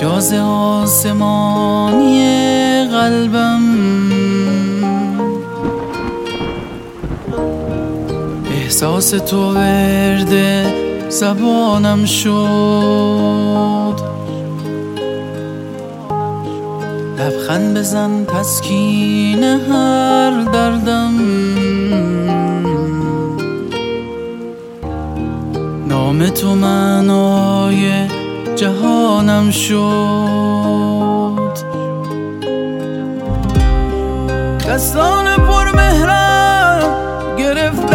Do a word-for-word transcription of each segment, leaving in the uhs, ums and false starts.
مجاز آسمانی قلبم، احساس تو ورد زبانم شد. لبخند بزن تسکین هر دردم، نام تو معنای جهانم شد. دستان پر مهرم گرفت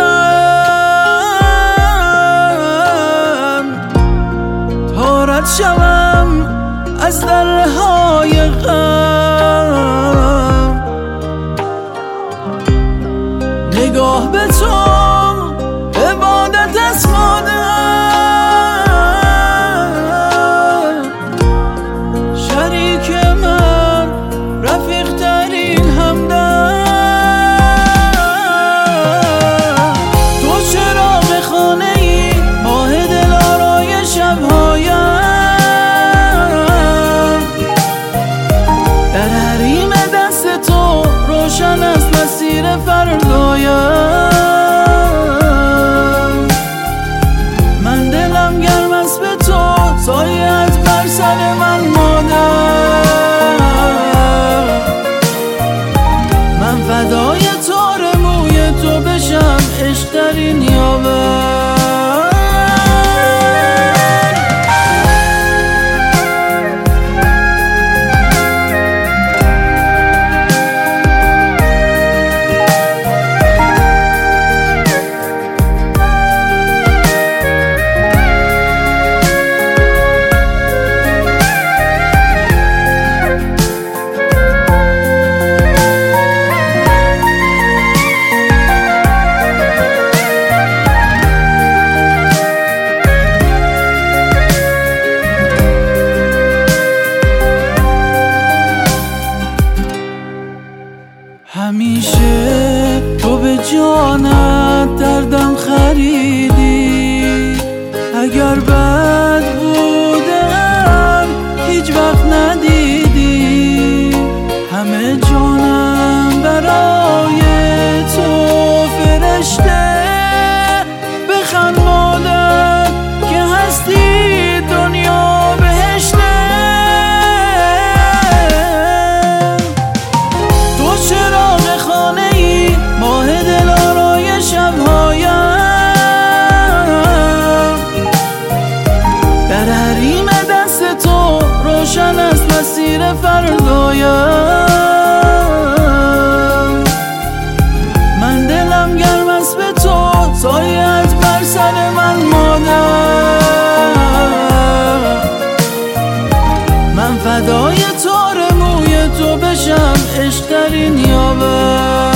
دستم تا رد شوم از درهای غم. نگاه به تو عبادت از خودم، شریک من رفیق ترین همدم. تو چراغ خانه ای ماه دلارای شبهایم، در حریم دست تو روشن است مسیر فردایم. من دلم گرم است به تو، سایه‌ات بر سر من مادر. من فدای تار موی تو بشم، عشق ترین یاور. همیشه تو به جانت دردم خریدی، اگر بد بودم هیچ وقت ندیدی. همه جانم برای تو فرشته، بخند مادر که هستی دنیا بهشته. در حریم دست تو روشن است مسیر فردایم. من دلم گرم است به تو، سایه‌ات بر سر من مادر. من فدای تار موی تو بشم، عشق ترین یاور.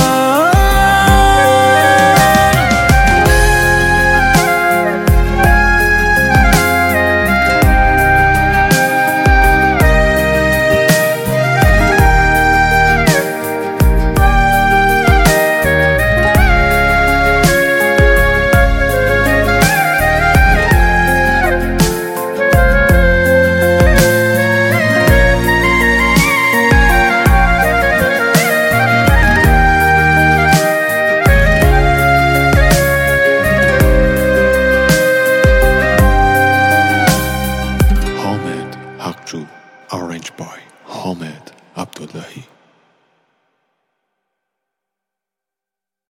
Arranged by Ahmed Abdullahi.